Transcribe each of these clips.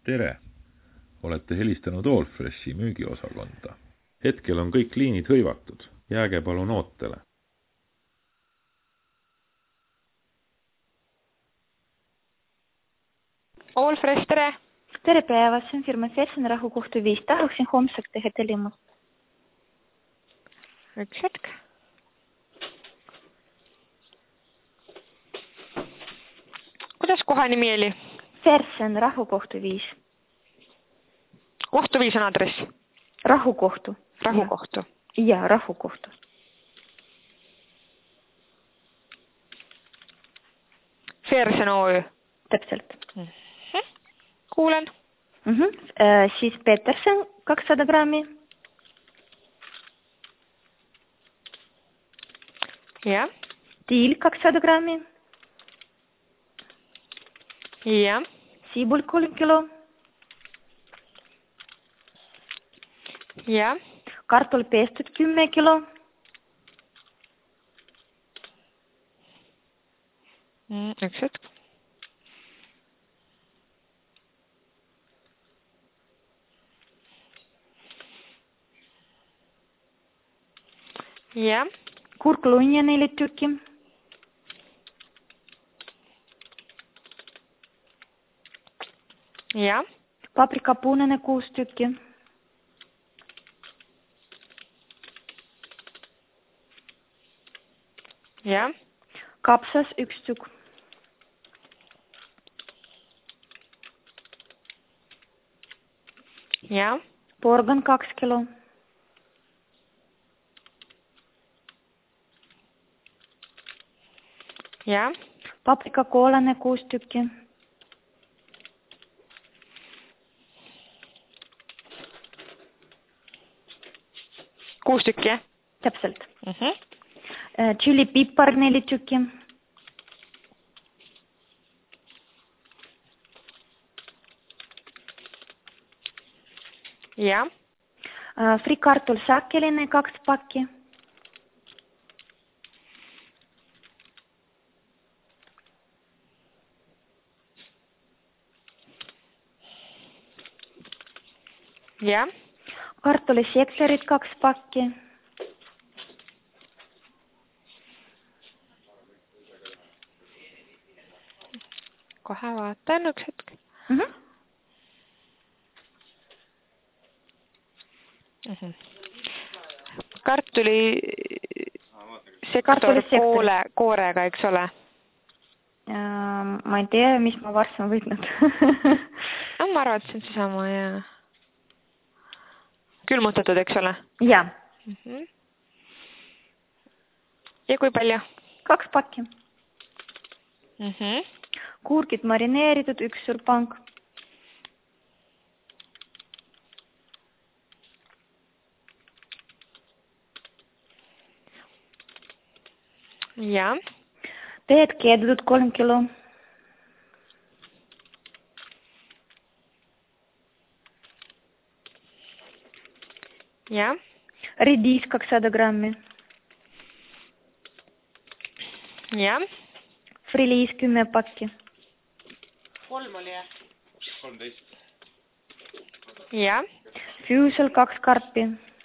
Tere! Olete helistanud Allfreshi müügiosakonda. Hetkel on kõik liinid hõivatud. Jääge palun ootele. Allfresh, tere! Tere päevast, see on firma Fersen rahukohtu 5. Tahaksin homseks teha tellimust. Üks hetk. Kuidas koha nimi oli? Fersen rahukohtu 5. Kohtu 5 on adress? Rahukohtu. Rahukohtu. Ja, rahukohtu. Fersen OÜ. Täpselt. Kuulen. Siis Petersen 200 grammi. Ja. Tiil 200 grammi. Ja. Siibul 3 kilo. Ja. Kartul pestud 10 kilo. Üks hetk. Ja. Kurklunja 4 tükki. Ja. Paprika punane 6 tükki. Ja. Kapsas 1 tükk. Ja. Porgan 2 kilo. Ja. Paprika koolane 6 tükki. Kuus tükki, jah? Täpselt. Chili pipar 4 tükki. Ja. Frikartul sakkeline 2 pakki. Ja. Kartuliseklerid 2 pakki. Kohe vaatan üks hetk. Kartuli sektor koorega, eks ole? Ma ei tea, mis ma varsti olen võtnud. Ma arvan, et see on seesama, ja. Külmutatud, eks ole? Ja. Ja kui palju? 2 pakki. Kurgid marineeritud 1 suur pank. Ja. Teed keedetud 3 kilo. Ja. Ridis 200 grammi. Ja. Friliis 10 pakki. 3 oli, jah? 13. Ja. Füüsel 2 karpi.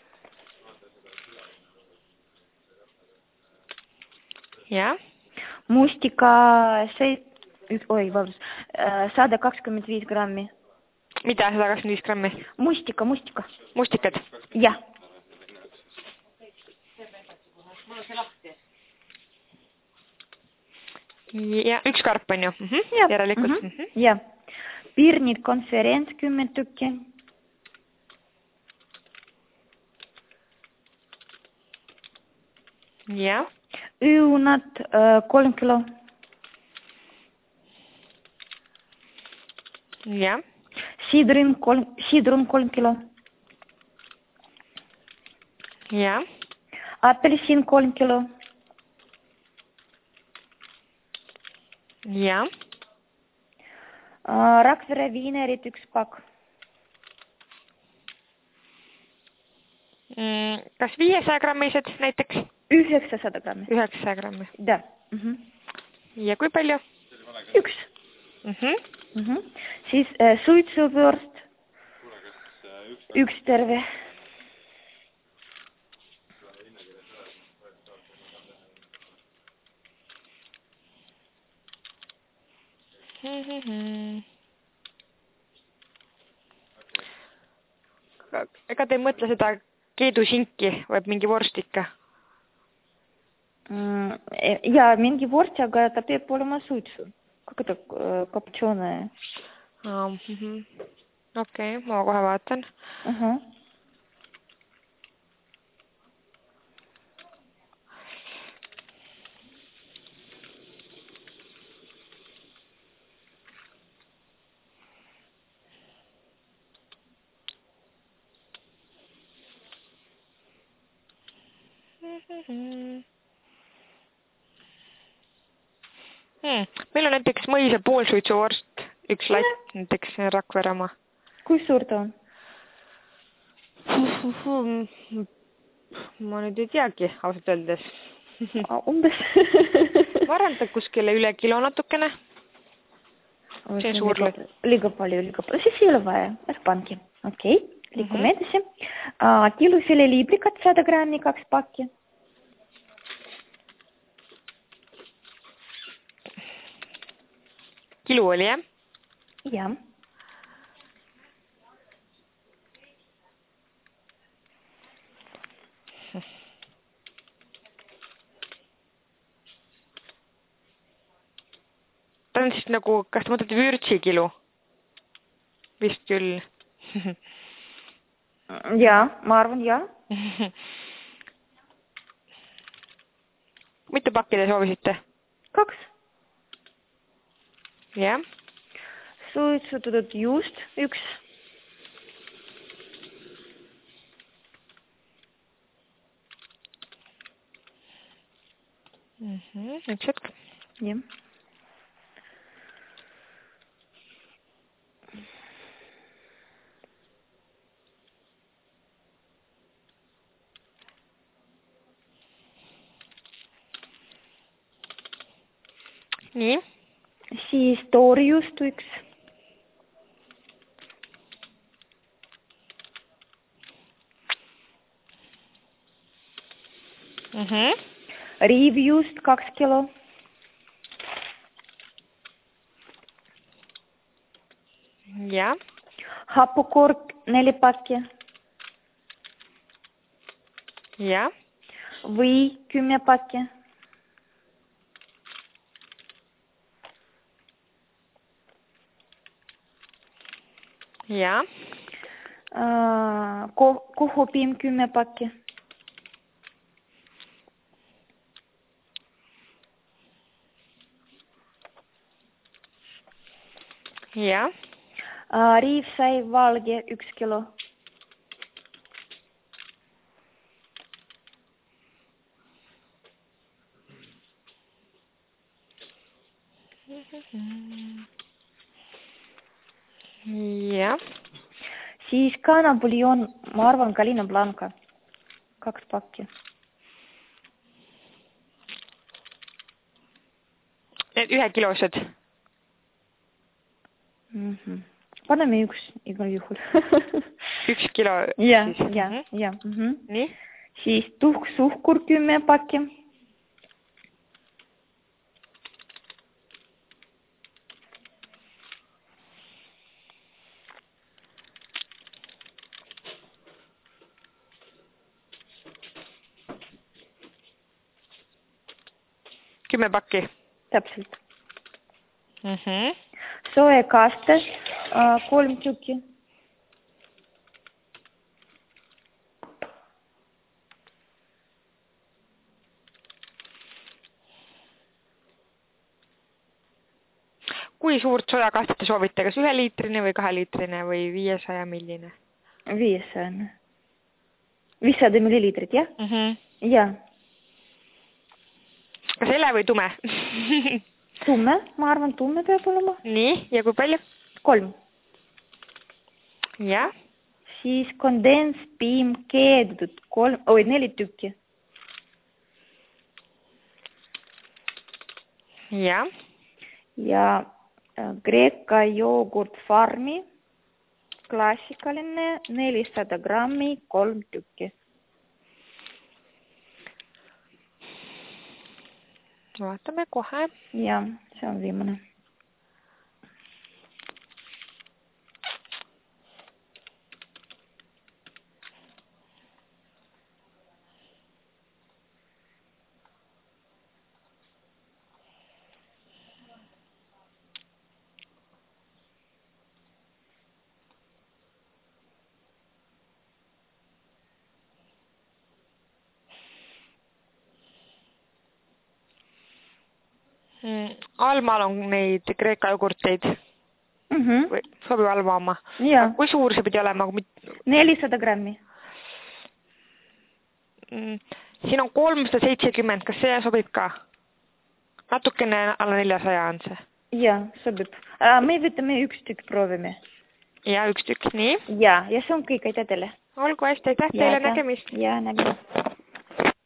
Ja. Mustika 125 grammi. Mida 125 grammi? Mustika. Mustikad? Jah. Ja, 1 karp on ju? Järelikult. Ja. Pirnid konferents 10 tükki. Ja. Õunad 3 kilo. Ja. Sidrun 3 kilo. Ja. Apelsin 3 kilo. Ja. Rakvere viinerid 1 pakk. Kas 500 grammised näiteks? 900 grammi. 900 grammi. Da. Ja kui palju? 1. Siis suitsuvõrst, üks terve. Ega te ei mõtle seda keedusinki või mingi vorst ikka? Ja mingi vorst, aga ta peab olema suitsu. Как это копченое? Okei, ma kohe vaatan. Meil on näiteks mõisa poolsuitsuvorst, üks latt, näiteks Rakveremaa. Kui suur ta on? Ma nüüd ei teagi, ausalt öeldes. Umbes. Ma arvan, et kuskile üle kilo natukene. See on suur latt. Liiga palju. Siis ei ole vaja, panki. Okei, liikume edasi. Kilufile liibrikat 100 grammi, 2 pakki. Kilo oli, jah? Jah. Ta on siis nagu, kas te mõtlete vürtsikilo? Vist küll. Jaa, ma arvan, jah. Mitu pakki te soovisite? 2. Jah. Suitsutatud juust, 1. Üks hetk. Jah. Nii. Siis toorjuust 1. Riivjuust 2 kilo. Ja. Hapukork 4 pakki. Ja. Või 10 pakki. Ja. Kohopiim 10 pakki. Ja. Riivsai valge 1 kilo. Ja. Siis kanapuljon, ma arvan, Galina Blanca. 2 pakki. Need 1 kilosed? Paneme 1 igal juhul. 1 kilo siis? Ja. Nii? Siis tuhksuhkur 10 pakki. Kümme pakki? Täpselt. Soekastes 3 tükki. Kui suurt sojakastet te soovite, kas 1 liitrine või 2 liitrine või 500 milline? 500. 500 milliliitrit, jah? Jah. Kas hele või tume? Tumme, ma arvan, tumme peab olema. Nii, ja kui palju? 3. Ja. Siis kondenspiim keedetud 4 tükki. Ja. Ja Kreeka joogurt farmi, klassikaline 400 grammi, 3 tükki. Vaatame kohe. Ja, see on viimane. Almal on neid Kreeka jogurteid. Või sobib Alma oma. Ja. Kui suur see pidi olema? 400 grammi. Siin on 370, kas see sobib ka? Natukene alla 400 on see. Ja, sobib. Me võtame üks tükk proovime. Ja, üks tükk, nii. Ja see on kõik, aitäh teile. Olgu hästi, aitäh teile, nägemist. Ja, nägemist.